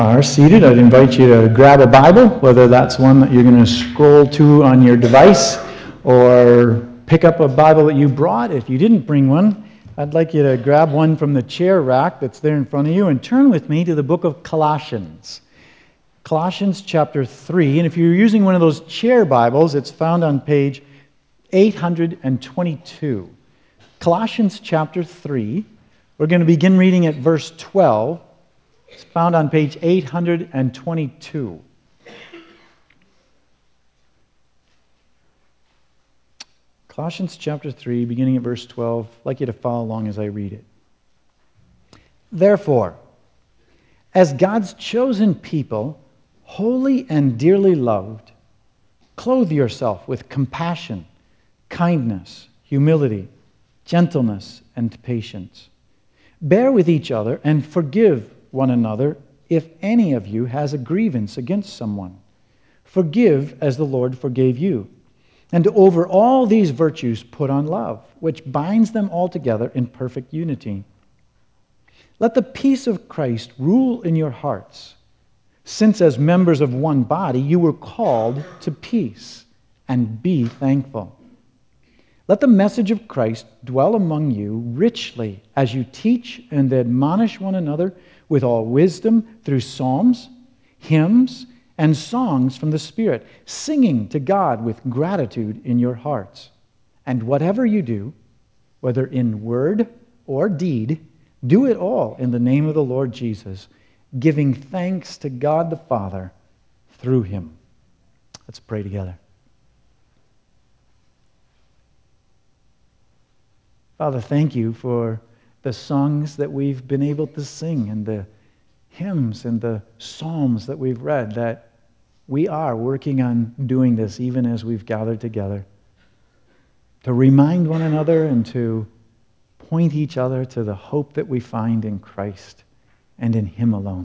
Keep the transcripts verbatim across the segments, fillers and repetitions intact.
are seated, I'd invite you to grab a Bible, whether that's one that you're going to scroll to on your device or pick up a Bible that you brought. If you didn't bring one, I'd like you to grab one from the chair rack that's there in front of you and turn with me to the book of Colossians. Colossians chapter three, and if you're using one of those chair Bibles, it's found on page eight hundred twenty-two. Colossians chapter three, we're going to begin reading at verse twelve. It's found on page eight hundred twenty-two. Colossians chapter three, beginning at verse twelve. I'd like you to follow along as I read it. Therefore, as God's chosen people, holy and dearly loved, clothe yourself with compassion, kindness, humility, gentleness, and patience. Bear with each other and forgive one another if any of you has a grievance against someone. Forgive as the Lord forgave you. And over all these virtues put on love, which binds them all together in perfect unity. Let the peace of Christ rule in your hearts, since as members of one body you were called to peace, and be thankful. Let the message of Christ dwell among you richly as you teach and admonish one another with all wisdom through psalms, hymns, and songs from the Spirit, singing to God with gratitude in your hearts. And whatever you do, whether in word or deed, do it all in the name of the Lord Jesus, giving thanks to God the Father through him. Let's pray together. Father, thank you for the songs that we've been able to sing and the hymns and the psalms that we've read, that we are working on doing this even as we've gathered together to remind one another and to point each other to the hope that we find in Christ and in him alone.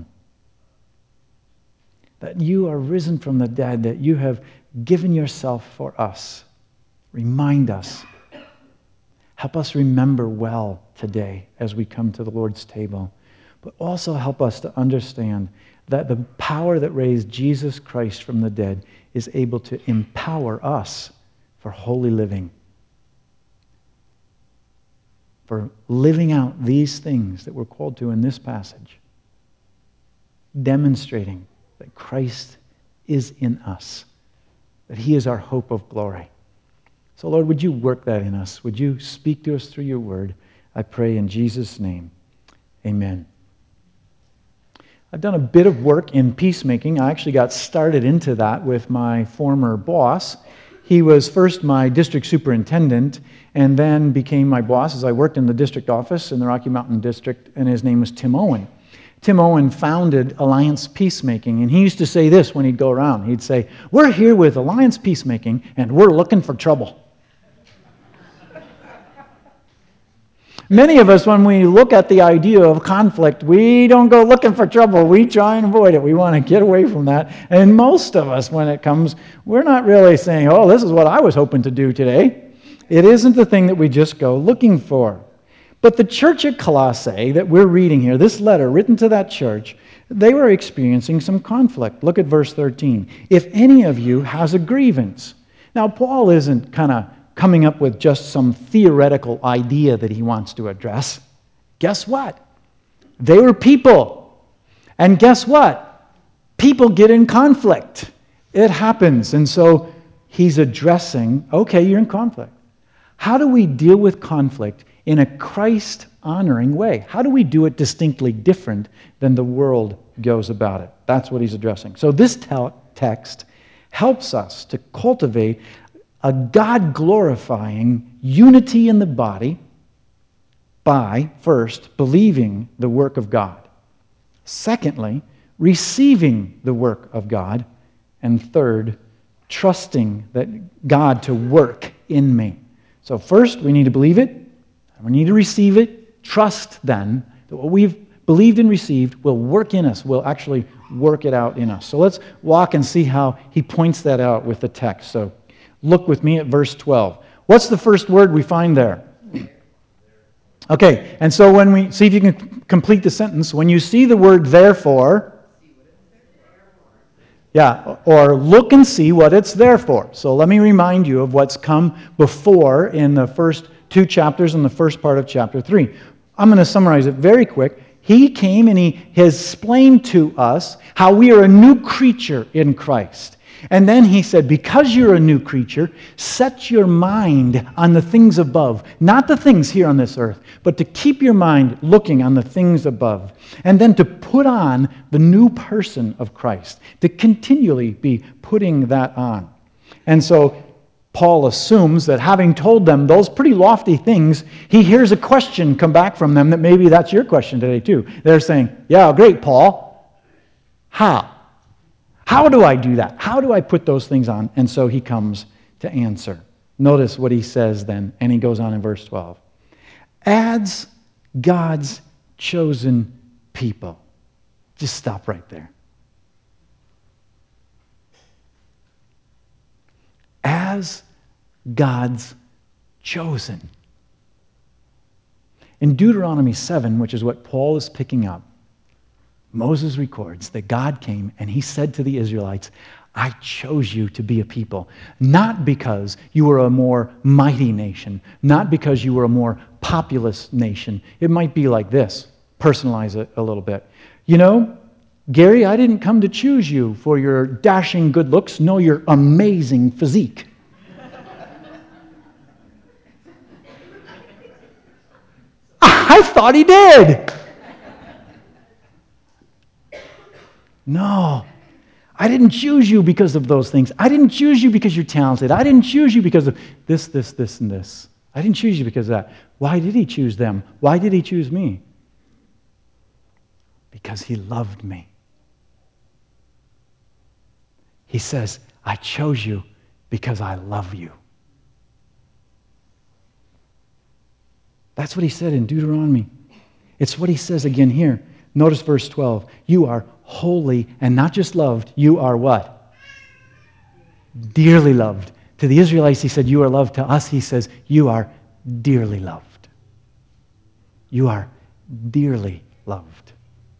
That you are risen from the dead, that you have given yourself for us. Remind us. Help us remember well today as we come to the Lord's table. But also help us to understand that the power that raised Jesus Christ from the dead is able to empower us for holy living. For living out these things that we're called to in this passage. Demonstrating that Christ is in us. That he is our hope of glory. So, Lord, would you work that in us? Would you speak to us through your word? I pray in Jesus' name. Amen. I've done a bit of work in peacemaking. I actually got started into that with my former boss. He was first my district superintendent and then became my boss as I worked in the district office in the Rocky Mountain District, and his name was Tim Owen. Tim Owen founded Alliance Peacemaking, and he used to say this when he'd go around. He'd say, "We're here with Alliance Peacemaking, and we're looking for trouble." Many of us, when we look at the idea of conflict, we don't go looking for trouble. We try and avoid it. We want to get away from that. And most of us, when it comes, we're not really saying, oh, this is what I was hoping to do today. It isn't the thing that we just go looking for. But the church at Colossae that we're reading here, this letter written to that church, they were experiencing some conflict. Look at verse thirteen. If any of you has a grievance. Now, Paul isn't kind of coming up with just some theoretical idea that he wants to address. Guess what? They were people. And guess what? People get in conflict. It happens. And so he's addressing, okay, you're in conflict. How do we deal with conflict in a Christ-honoring way? How do we do it distinctly different than the world goes about it? That's what he's addressing. So this te- text helps us to cultivate a God-glorifying unity in the body by, first, believing the work of God. Secondly, receiving the work of God. And third, trusting that God to work in me. So first, we need to believe it. We need to receive it. Trust, then, that what we've believed and received will work in us, will actually work it out in us. So let's walk and see how he points that out with the text. So look with me at verse twelve. What's the first word we find there? Okay, and so when we, see if you can complete the sentence. When you see the word therefore, Yeah, or look and see what it's there for. So let me remind you of what's come before in the first two chapters and the first part of chapter three. I'm going to summarize it very quick. He came and he has explained to us how we are a new creature in Christ. And then he said, because you're a new creature, set your mind on the things above, not the things here on this earth, but to keep your mind looking on the things above. And then to put on the new person of Christ, to continually be putting that on. And so Paul assumes that having told them those pretty lofty things, he hears a question come back from them that maybe that's your question today too. They're saying, yeah, great, Paul. How? How do I do that? How do I put those things on? And so he comes to answer. Notice what he says then, and he goes on in verse twelve. As God's chosen people. Just stop right there. As God's chosen. In Deuteronomy seven, which is what Paul is picking up, Moses records that God came and he said to the Israelites, I chose you to be a people, not because you were a more mighty nation, not because you were a more populous nation. It might be like this. Personalize it a little bit. You know, Gary, I didn't come to choose you for your dashing good looks, no, your amazing physique. I thought he did. No, I didn't choose you because of those things. I didn't choose you because you're talented. I didn't choose you because of this, this, this, and this. I didn't choose you because of that. Why did he choose them? Why did he choose me? Because he loved me. He says, I chose you because I love you. That's what he said in Deuteronomy. It's what he says again here. Notice verse twelve. You are holy and not just loved. You are what? Dearly loved. To the Israelites, he said, you are loved. To us, he says, you are dearly loved. You are dearly loved.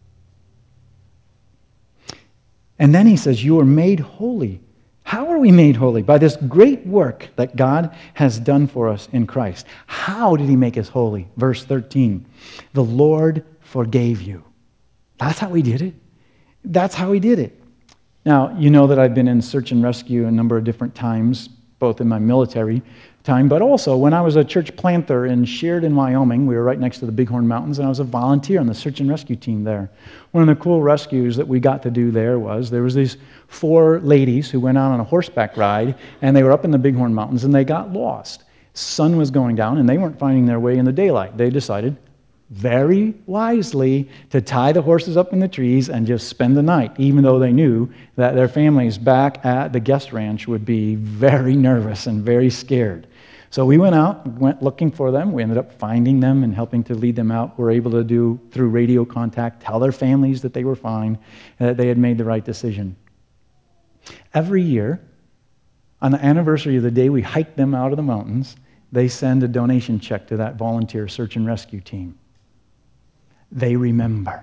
And then he says, you are made holy. How are we made holy? By this great work that God has done for us in Christ. How did he make us holy? Verse thirteen. The Lord forgave you. That's how he did it. That's how he did it. Now, you know that I've been in search and rescue a number of different times, both in my military time, but also when I was a church planter in Sheridan, Wyoming. We were right next to the Bighorn Mountains, and I was a volunteer on the search and rescue team there. One of the cool rescues that we got to do there was there was these four ladies who went out on a horseback ride, and they were up in the Bighorn Mountains, and they got lost. Sun was going down, and they weren't finding their way in the daylight. They decided very wisely to tie the horses up in the trees and just spend the night, even though they knew that their families back at the guest ranch would be very nervous and very scared. So we went out, went looking for them. We ended up finding them and helping to lead them out. We were able to do, through radio contact, tell their families that they were fine and that they had made the right decision. Every year, on the anniversary of the day we hiked them out of the mountains, they send a donation check to that volunteer search and rescue team. They remember.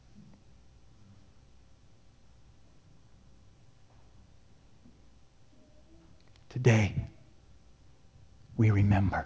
Today, we remember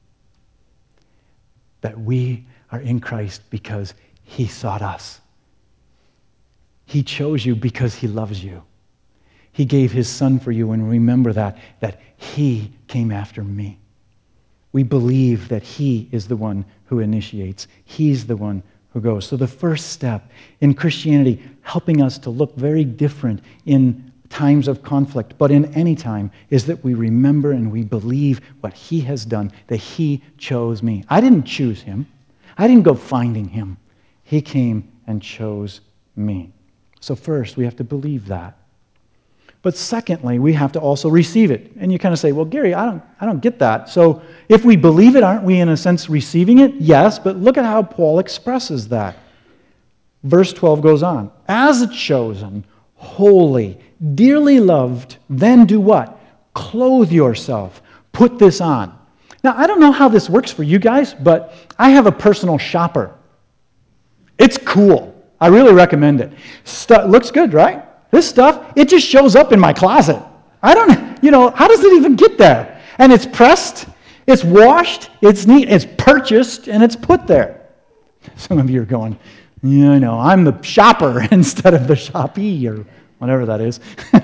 that we are in Christ because he sought us. He chose you because he loves you. He gave his son for you, and remember that, that he came after me. We believe that he is the one who initiates. He's the one who goes. So the first step in Christianity, helping us to look very different in times of conflict, but in any time, is that we remember and we believe what he has done, that he chose me. I didn't choose him. I didn't go finding him. He came and chose me. So first, we have to believe that. But secondly, we have to also receive it. And you kind of say, well, Gary, I don't, I don't get that. So if we believe it, aren't we in a sense receiving it? Yes, but look at how Paul expresses that. Verse twelve goes on. As a chosen, holy, dearly loved, then do what? Clothe yourself. Put this on. Now, I don't know how this works for you guys, but I have a personal shopper. It's cool. I really recommend it. St- looks good, right? This stuff, it just shows up in my closet. I don't, you know, how does it even get there? And it's pressed, it's washed, it's neat, it's purchased, and it's put there. Some of you are going, yeah, I know, I'm the shopper instead of the shoppee, or whatever that is.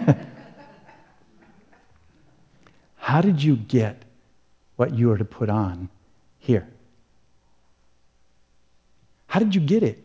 How did you get what you are to put on here? How did you get it?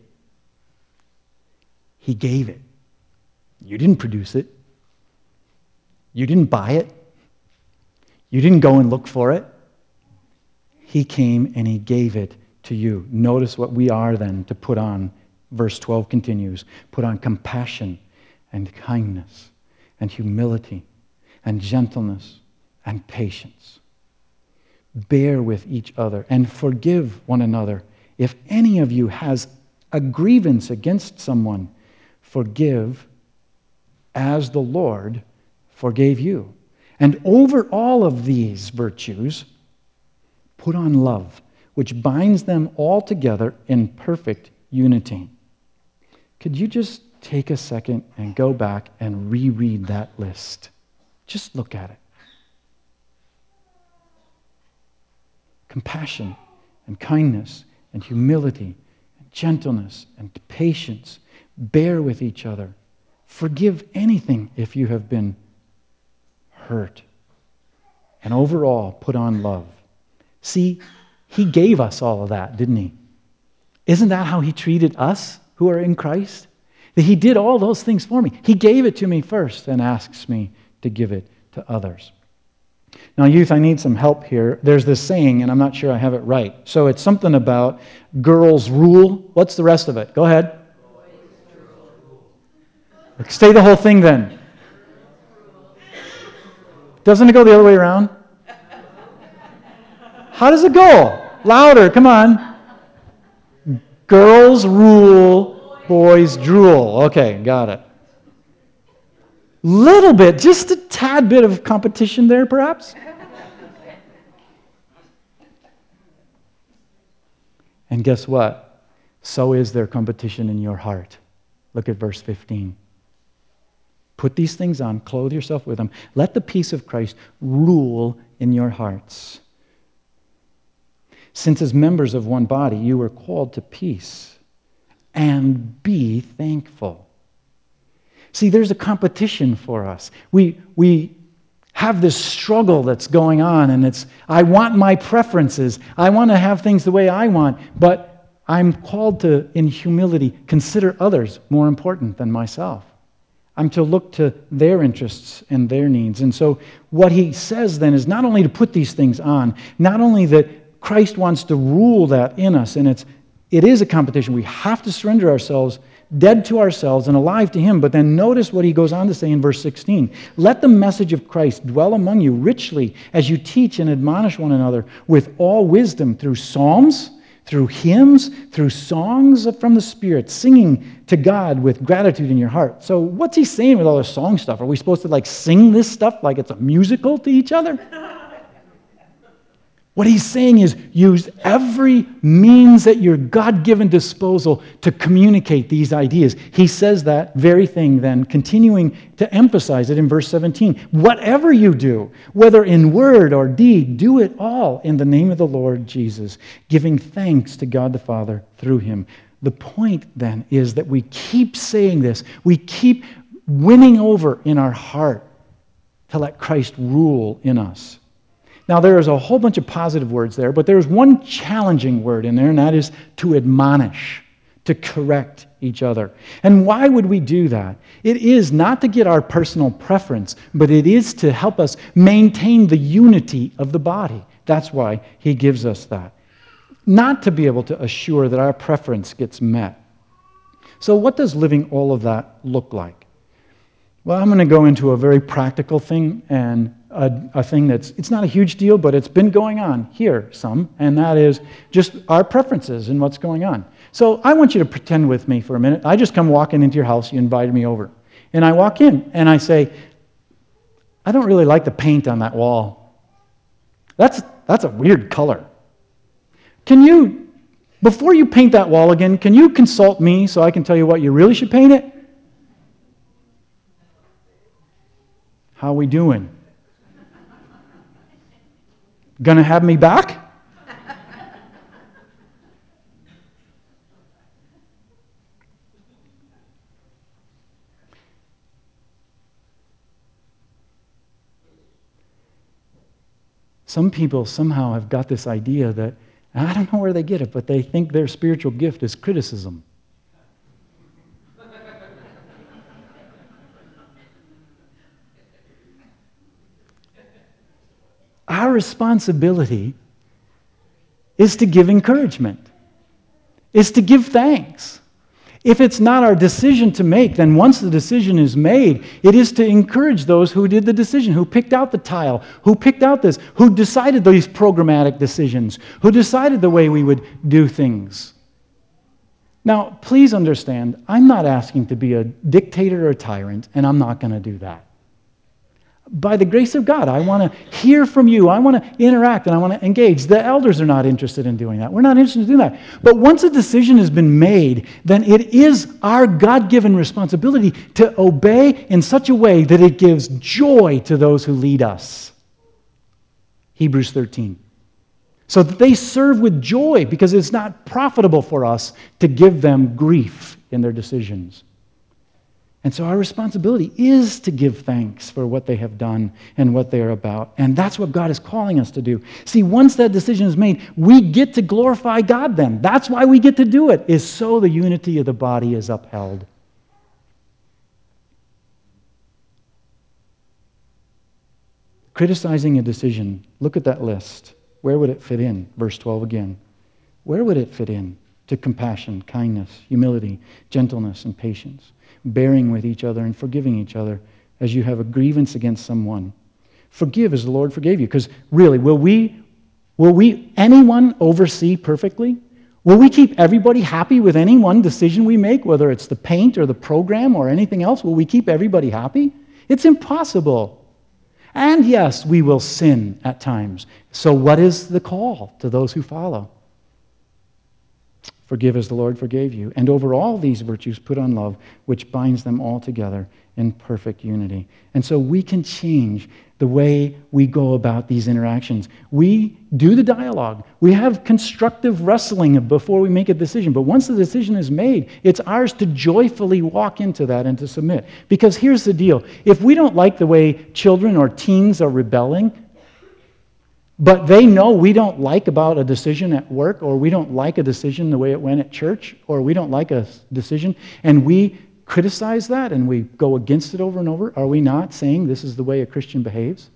He gave it. You didn't produce it. You didn't buy it. You didn't go and look for it. He came and he gave it to you. Notice what we are then to put on. Verse twelve continues. Put on compassion and kindness and humility and gentleness and patience. Bear with each other and forgive one another. If any of you has a grievance against someone, forgive as the Lord forgave you. And over all of these virtues, put on love, which binds them all together in perfect unity. Could you just take a second and go back and reread that list? Just look at it. Compassion and kindness and humility and gentleness and patience. Bear with each other. Forgive anything if you have been hurt. And overall, put on love. See, he gave us all of that, didn't he? Isn't that how he treated us who are in Christ? That he did all those things for me. He gave it to me first and asks me to give it to others. Now, youth, I need some help here. There's this saying, and I'm not sure I have it right. So it's something about girls rule. What's the rest of it? Go ahead. Say the whole thing then. Doesn't it go the other way around? How does it go? Louder, come on. Girls rule, boys drool. Okay, got it. Little bit, just a tad bit of competition there, perhaps? And guess what? So is there competition in your heart. Look at verse fifteen. Put these things on, clothe yourself with them. Let the peace of Christ rule in your hearts. Since as members of one body, you were called to peace, and be thankful. See, there's a competition for us. We, we have this struggle that's going on, and it's, I want my preferences. I want to have things the way I want, but I'm called to, in humility, consider others more important than myself. I'm to look to their interests and their needs. And so what he says then is not only to put these things on, not only that Christ wants to rule that in us, and it's, it is a competition. We have to surrender ourselves, dead to ourselves and alive to him. But then notice what he goes on to say in verse sixteen. Let the message of Christ dwell among you richly as you teach and admonish one another with all wisdom through psalms, through hymns, through songs from the Spirit, singing to God with gratitude in your heart. So what's he saying with all this song stuff? Are we supposed to like sing this stuff like it's a musical to each other? What he's saying is use every means at your God-given disposal to communicate these ideas. He says that very thing then, continuing to emphasize it in verse seventeen. Whatever you do, whether in word or deed, do it all in the name of the Lord Jesus, giving thanks to God the Father through him. The point then is that we keep saying this. We keep winning over in our heart to let Christ rule in us. Now, there is a whole bunch of positive words there, but there's one challenging word in there, and that is to admonish, to correct each other. And why would we do that? It is not to get our personal preference, but it is to help us maintain the unity of the body. That's why he gives us that. Not to be able to assure that our preference gets met. So what does living all of that look like? Well, I'm going to go into a very practical thing, and a, a thing that's, it's not a huge deal, but it's been going on here some, and that is just our preferences and what's going on. So I want you to pretend with me for a minute. I just come walking into your house, you invited me over. And I walk in, and I say, I don't really like the paint on that wall. That's, that's a weird color. Can you, before you paint that wall again, can you consult me so I can tell you what you really should paint it? How we doing? Gonna have me back? Some people somehow have got this idea that, and I don't know where they get it, but they think their spiritual gift is criticism. Our responsibility is to give encouragement, is to give thanks. If it's not our decision to make, then once the decision is made, it is to encourage those who did the decision, who picked out the tile, who picked out this, who decided these programmatic decisions, who decided the way we would do things. Now, please understand, I'm not asking to be a dictator or a tyrant, and I'm not going to do that. By the grace of God, I want to hear from you. I want to interact and I want to engage. The elders are not interested in doing that. We're not interested in doing that. But once a decision has been made, then it is our God-given responsibility to obey in such a way that it gives joy to those who lead us. Hebrews thirteen. So that they serve with joy, because it's not profitable for us to give them grief in their decisions. And so our responsibility is to give thanks for what they have done and what they are about. And that's what God is calling us to do. See, once that decision is made, we get to glorify God then. That's why we get to do it, is so the unity of the body is upheld. Criticizing a decision, look at that list. Where would it fit in? Verse twelve again. Where would it fit in? To compassion, kindness, humility, gentleness, and patience, bearing with each other and forgiving each other as you have a grievance against someone. Forgive as the Lord forgave you. Because really, will we, will we, anyone oversee perfectly? Will we keep everybody happy with any one decision we make, whether it's the paint or the program or anything else? Will we keep everybody happy? It's impossible. And yes, we will sin at times. So what is the call to those who follow? Forgive as the Lord forgave you. And over all these virtues put on love, which binds them all together in perfect unity. And so we can change the way we go about these interactions. We do the dialogue. We have constructive wrestling before we make a decision. But once the decision is made, it's ours to joyfully walk into that and to submit. Because here's the deal. If we don't like the way children or teens are rebelling, but they know we don't like about a decision at work, or we don't like a decision the way it went at church, or we don't like a decision, and we criticize that and we go against it over and over, are we not saying this is the way a Christian behaves?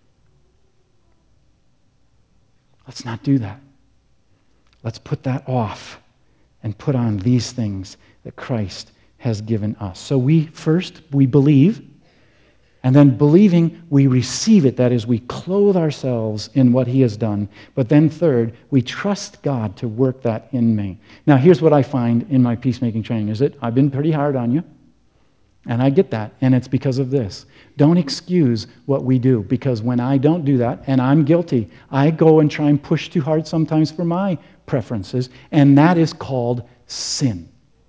Let's not do that. Let's put that off and put on these things that Christ has given us. So we first, we believe, and then believing, we receive it. That is, we clothe ourselves in what He has done. But then third, we trust God to work that in me. Now, here's what I find in my peacemaking training, is that I've been pretty hard on you. And I get that. And it's because of this. Don't excuse what we do. Because when I don't do that, and I'm guilty, I go and try and push too hard sometimes for my preferences. And that is called sin.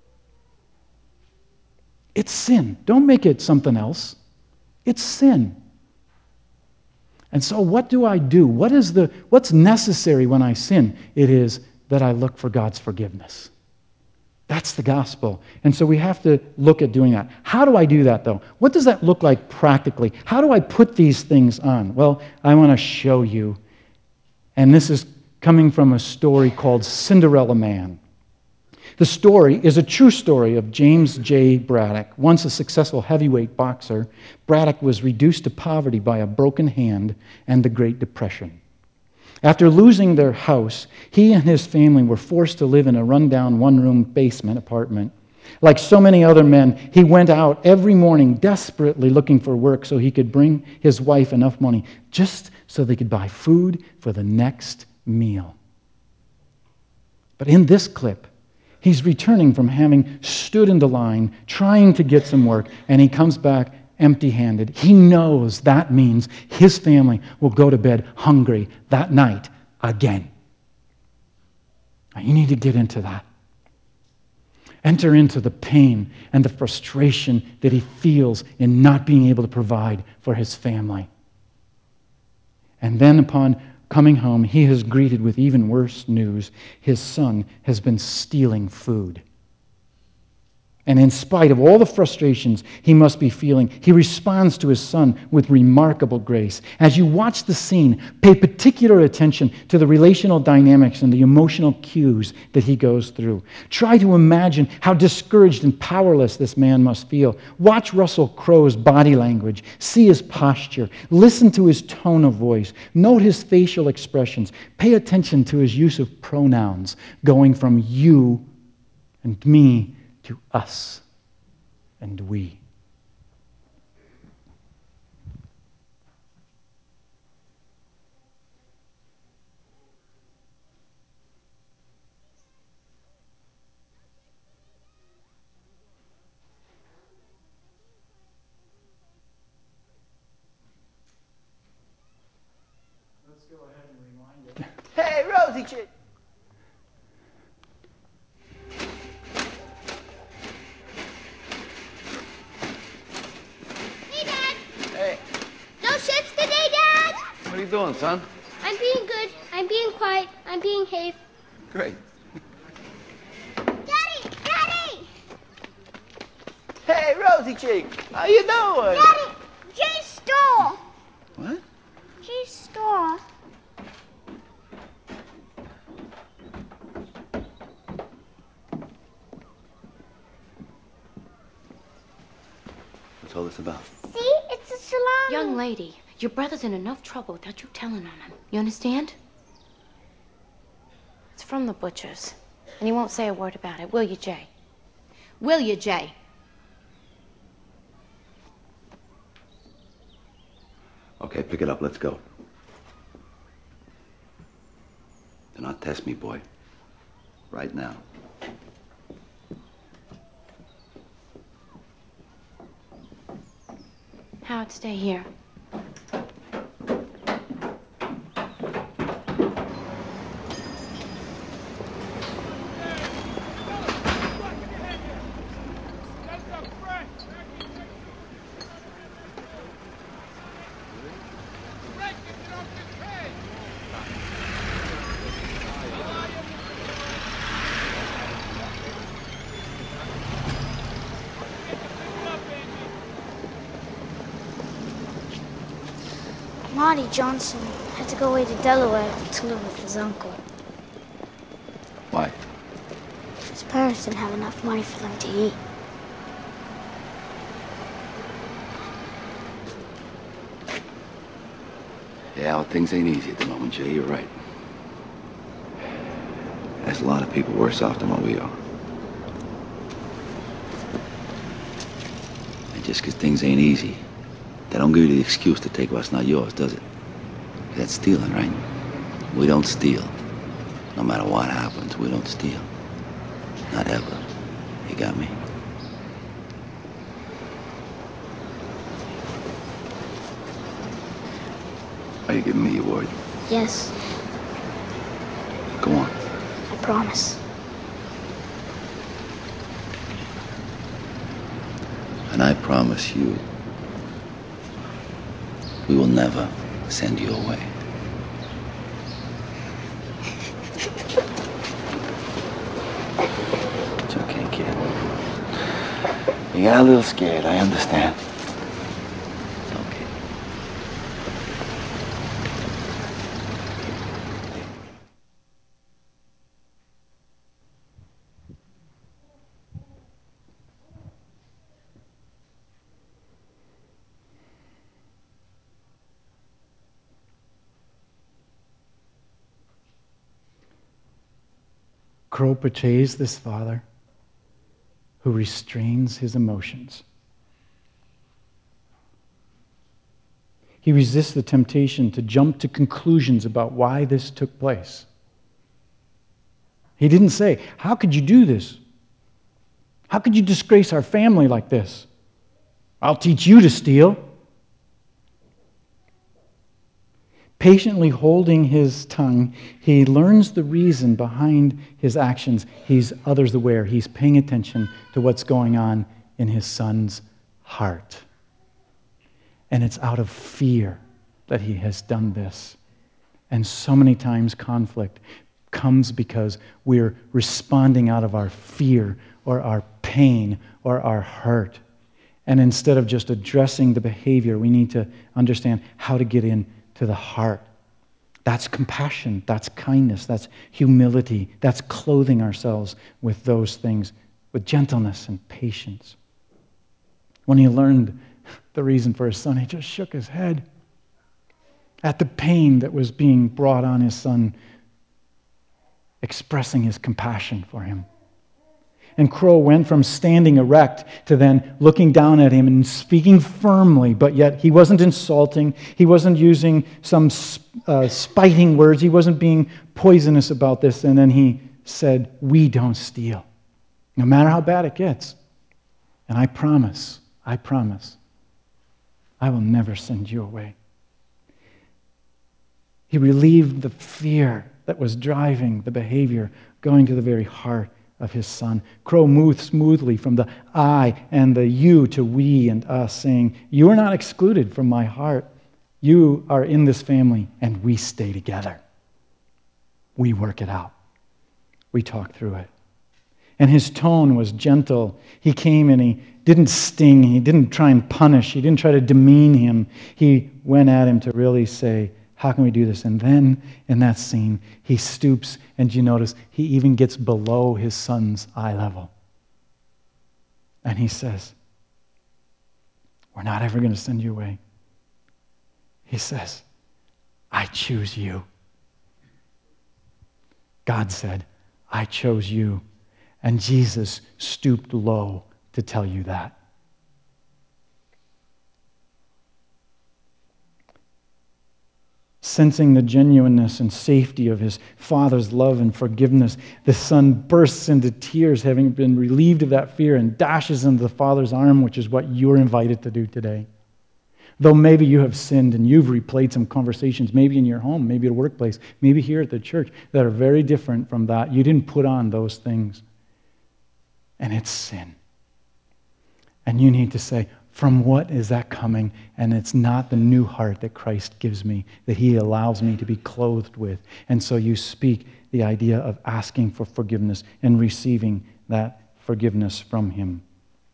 It's sin. Don't make it something else. It's sin. And so what do I do? What is the what's necessary when I sin? It is that I look for God's forgiveness. That's the gospel. And so we have to look at doing that. How do I do that, though? What does that look like practically? How do I put these things on? Well, I want to show you. And this is coming from a story called Cinderella Man. The story is a true story of James J. Braddock. Once a successful heavyweight boxer, Braddock was reduced to poverty by a broken hand and the Great Depression. After losing their house, he and his family were forced to live in a rundown one-room basement apartment. Like so many other men, he went out every morning desperately looking for work so he could bring his wife enough money just so they could buy food for the next meal. But in this clip, he's returning from having stood in the line, trying to get some work, and he comes back empty-handed. He knows that means his family will go to bed hungry that night again. Now, you need to get into that. Enter into the pain and the frustration that he feels in not being able to provide for his family. And then upon coming home, he is greeted with even worse news. His son has been stealing food. And in spite of all the frustrations he must be feeling, he responds to his son with remarkable grace. As you watch the scene, pay particular attention to the relational dynamics and the emotional cues that he goes through. Try to imagine how discouraged and powerless this man must feel. Watch Russell Crowe's body language. See his posture. Listen to his tone of voice. Note his facial expressions. Pay attention to his use of pronouns, going from you and me to us and we. Let's go ahead and rewind it. Hey, Rosie chick. Hey. No shifts today, Dad? What are you doing, son? I'm being good. I'm being quiet. I'm being safe. Great. Daddy! Daddy! Hey, Rosie chick. How you doing? Daddy! Jay stole! What? Jay stole. What's all this about? See? It's a salami. Young lady, your brother's in enough trouble without you telling on him. You understand? It's from the butcher's. And you won't say a word about it, will you, Jay? Will you, Jay? Okay, pick it up. Let's go. Do not test me, boy. Right now. Howard, stay here. Marty Johnson had to go away to Delaware to live with his uncle. Why? His parents didn't have enough money for them to eat. Yeah, well, things ain't easy at the moment, Jay. You're right. There's a lot of people worse off than what we are. And just because things ain't easy, that don't give you the excuse to take what's not yours, does it? That's stealing, right? We don't steal. No matter what happens, we don't steal. Not ever. You got me? Are you giving me your word? Yes, Go on. I promise. And I promise you, we will never send you away. It's okay, kid. You got a little scared, I understand. It's okay. Crowe portrays this father who restrains his emotions. He resists the temptation to jump to conclusions about why this took place. He didn't say, "How could you do this? How could you disgrace our family like this? I'll teach you to steal." Patiently holding his tongue, he learns the reason behind his actions. He's others aware. He's paying attention to what's going on in his son's heart. And it's out of fear that he has done this. And so many times conflict comes because we're responding out of our fear or our pain or our hurt. And instead of just addressing the behavior, we need to understand how to get in to the heart. That's compassion, that's kindness, that's humility, that's clothing ourselves with those things, with gentleness and patience. When he learned the reason for his son, he just shook his head at the pain that was being brought on his son, expressing his compassion for him. And Crow went from standing erect to then looking down at him and speaking firmly, but yet he wasn't insulting. He wasn't using some uh, spiting words. He wasn't being poisonous about this. And then he said, "We don't steal, no matter how bad it gets. And I promise, I promise, I will never send you away." He relieved the fear that was driving the behavior, going to the very heart of his son. Crow moved smoothly from the I and the you to we and us, saying, "You are not excluded from my heart. You are in this family, and we stay together. We work it out. We talk through it." And his tone was gentle. He came and he didn't sting. He didn't try and punish. He didn't try to demean him. He went at him to really say, "How can we do this?" And then, in that scene, he stoops, and you notice he even gets below his son's eye level. And he says, "We're not ever going to send you away." He says, "I choose you." God said, "I chose you." And Jesus stooped low to tell you that. Sensing the genuineness and safety of his father's love and forgiveness, the son bursts into tears, having been relieved of that fear, and dashes into the father's arm, which is what you're invited to do today. Though maybe you have sinned and you've replayed some conversations, maybe in your home, maybe at a workplace, maybe here at the church, that are very different from that. You didn't put on those things. And it's sin. And you need to say, from what is that coming? And it's not the new heart that Christ gives me, that he allows me to be clothed with. And so you speak the idea of asking for forgiveness and receiving that forgiveness from him.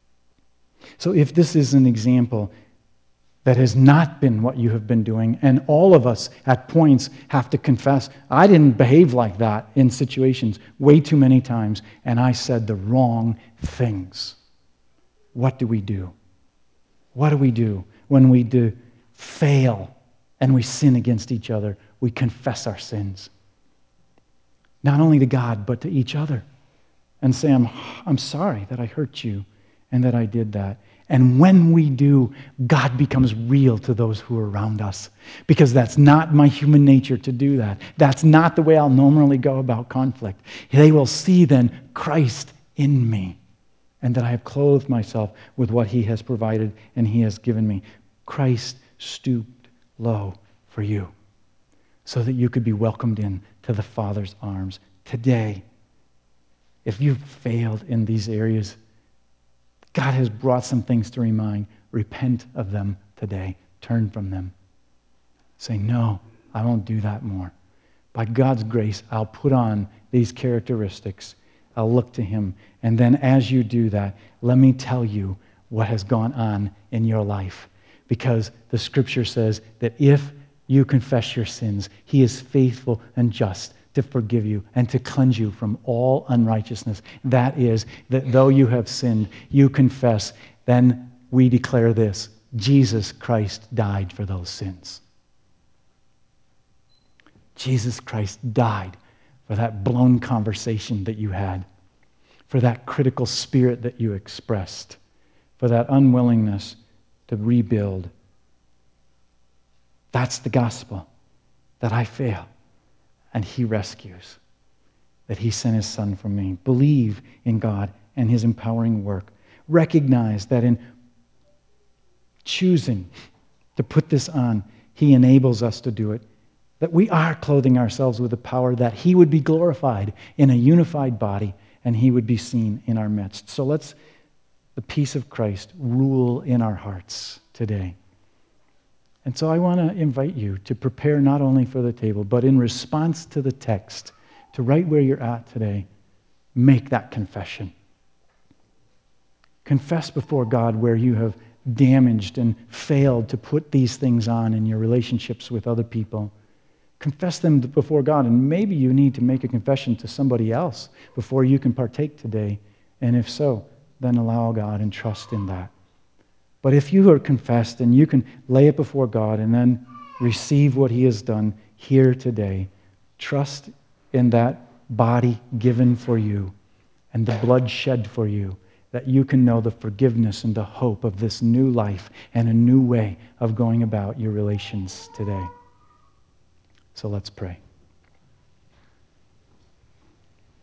So if this is an example that has not been what you have been doing, and all of us at points have to confess, I didn't behave like that in situations way too many times, and I said the wrong things. What do we do? What do we do when we do fail and we sin against each other? We confess our sins. Not only to God, but to each other. And say, I'm, I'm sorry that I hurt you and that I did that. And when we do, God becomes real to those who are around us. Because that's not my human nature to do that. That's not the way I'll normally go about conflict. They will see then Christ in me, and that I have clothed myself with what he has provided and he has given me. Christ stooped low for you so that you could be welcomed in to the Father's arms. Today, if you've failed in these areas, God has brought some things to remind. Repent of them today. Turn from them. Say, no, I won't do that more. By God's grace, I'll put on these characteristics. I'll look to him. And then as you do that, let me tell you what has gone on in your life. Because the scripture says that if you confess your sins, he is faithful and just to forgive you and to cleanse you from all unrighteousness. That is, that though you have sinned, you confess, then we declare this: Jesus Christ died for those sins. Jesus Christ died for that blown conversation that you had, for that critical spirit that you expressed, for that unwillingness to rebuild. That's the gospel, that I fail and he rescues, that he sent his son for me. Believe in God and his empowering work. Recognize that in choosing to put this on, he enables us to do it. that we are clothing ourselves with the power that he would be glorified in a unified body and he would be seen in our midst. So let's, the peace of Christ, rule in our hearts today. And so I want to invite you to prepare not only for the table, but in response to the text, to right where you're at today, make that confession. Confess before God where you have damaged and failed to put these things on in your relationships with other people. Confess them before God, and maybe you need to make a confession to somebody else before you can partake today. And if so, then allow God and trust in that. But if you are confessed and you can lay it before God and then receive what he has done here today, trust in that body given for you and the blood shed for you, that you can know the forgiveness and the hope of this new life and a new way of going about your relations today. So let's pray.